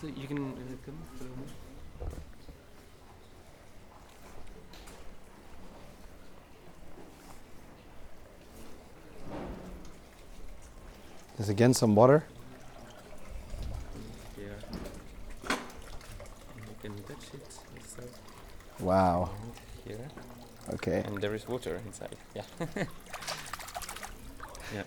you can come follow me. There's again some water. Here. You can touch it also. Wow. Here. Okay. And there is water inside. Yeah. Yeah.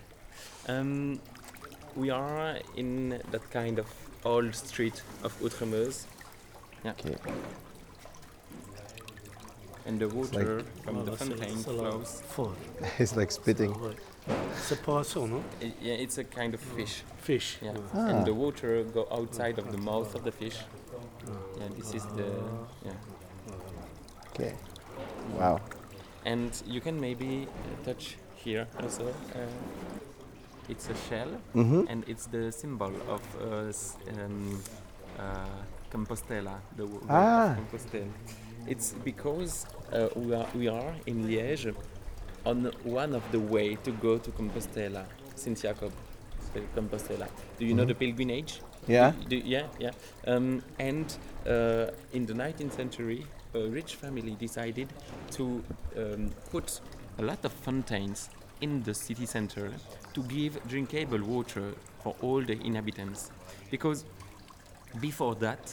We are in that kind of old street of Outremeuse. Yeah. Okay. And the water like- from the fountain flows. Fort. It's like spitting. It's a poisson, no? Yeah, it's a kind of fish. Fish. Yeah. Ah. And the water go outside of the mouth of the fish. Yeah, this is the Okay. Wow. And you can maybe touch here also. It's a shell, and it's the symbol of Compostela, the word Ah. of Compostela. It's because we are in Liège on one of the way to go to Compostela, Saint Jacob, Compostela. Do you know the pilgrimage? Yeah. Yeah. And in the 19th century, a rich family decided to put a lot of fountains in the city center to give drinkable water for all the inhabitants. Because before that,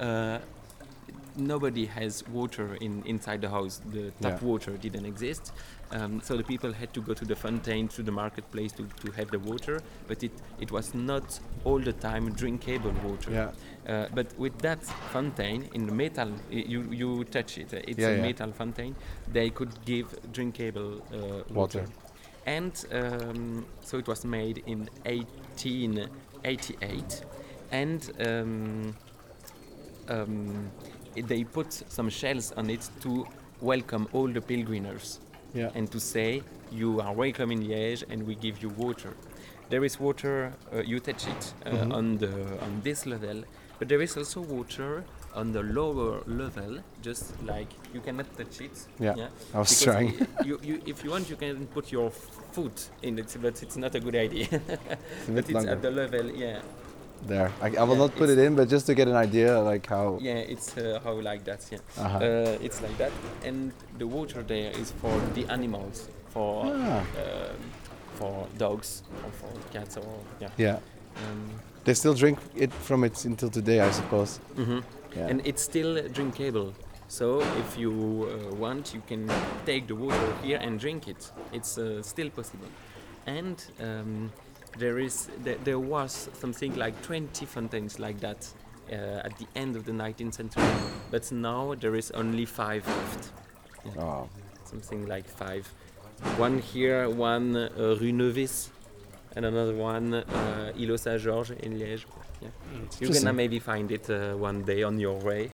nobody has water inside the house. The tap Yeah. water didn't exist. So the people had to go to the fountain, to the marketplace to have the water, but it was not all the time drinkable water. Yeah. But with that fountain in the metal, you touch it. It's Yeah, a yeah. metal fountain. They could give drinkable water. And so it was made in 1888, and they put some shells on it to welcome all the pilgrims. Yeah. And to say you are welcome in Liège and we give you water. There is water, you touch it on this level, but there is also water on the lower level, just like you cannot touch it. Yeah, I was Because trying. if you want, you can put your foot in it, but it's not a good idea. bit But it's longer. at the level, yeah. There. I will Yeah, not put it in, but just to get an idea, like how. Yeah, it's how like that. Yeah, Uh-huh. it's like that, and the water there is for the animals, for dogs or for cats or yeah. Yeah. They still drink it from it until today, I suppose. Yeah. And it's still drinkable. So if you want, you can take the water here and drink it. It's still possible. And there was something like 20 fountains like that at the end of the 19th century. But now there is only 5 left. Yeah. Oh. Something like 5. One here, one Rue Nevis, and another one Îlot Saint-Georges in Liège. Yeah. You Interesting. can maybe find it one day on your way.